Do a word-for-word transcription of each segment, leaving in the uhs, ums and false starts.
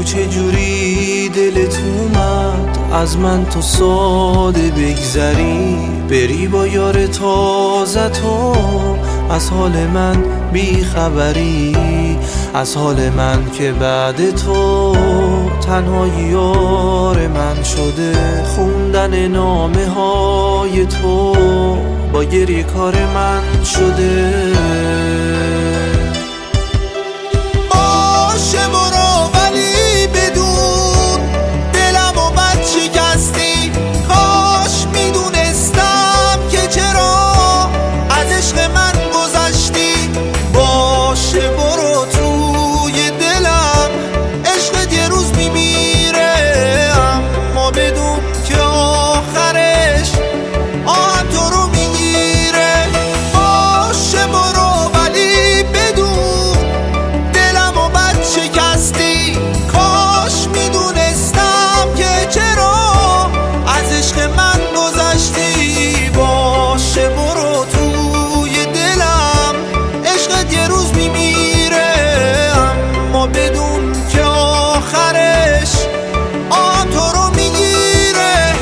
چجوری دلت اومد از من تو ساده بگذری، بری با یار تازه تو از حال من بیخبری، از حال من که بعد تو تنها یار من شده. خوندن نامه های تو با گریه کار من شده. باشه برو ولی بدون دلم و بد شکستی، کاش میدونستم که چرا از عشق من گذشتی. باشه برو توی دلم عشقت یه روز میمیره، اما بدون که آخرش آهم تو رو میگیره. باشه برو ولی بدون دلم و بد شکستی، کاش میدونستم که چرا از عشق من گذشتی. باشه برو توی دلم عشقت یه روز میمیره، اما بدون که آخرش آهم تو رو میگیره.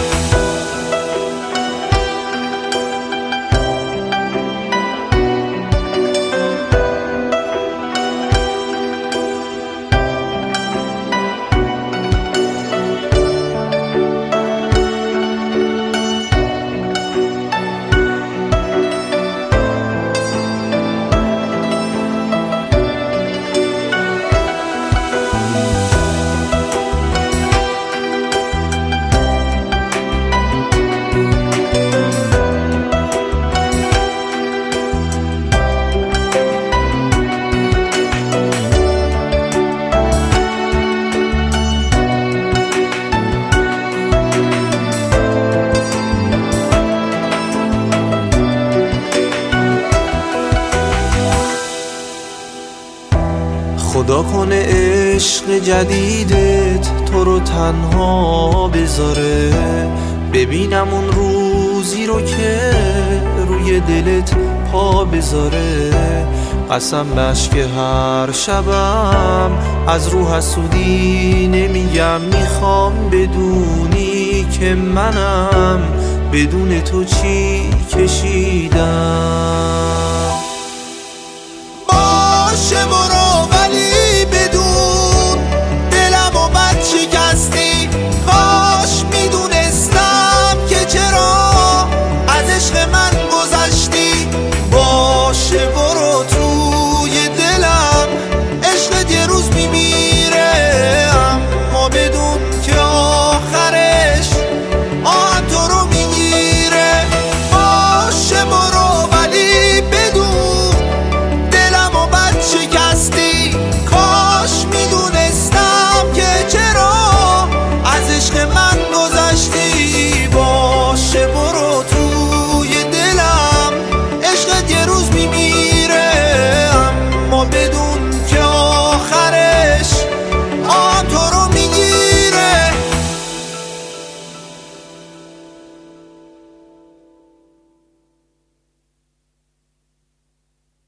خدا کنه عشق جدیدت تو رو تنها بذاره، ببینم اون روزی رو که روی دلت پا بذاره. قسم بش که هر شبم از رو حسودی نمیگم، میخوام بدونی که منم بدون تو چی کشیدم.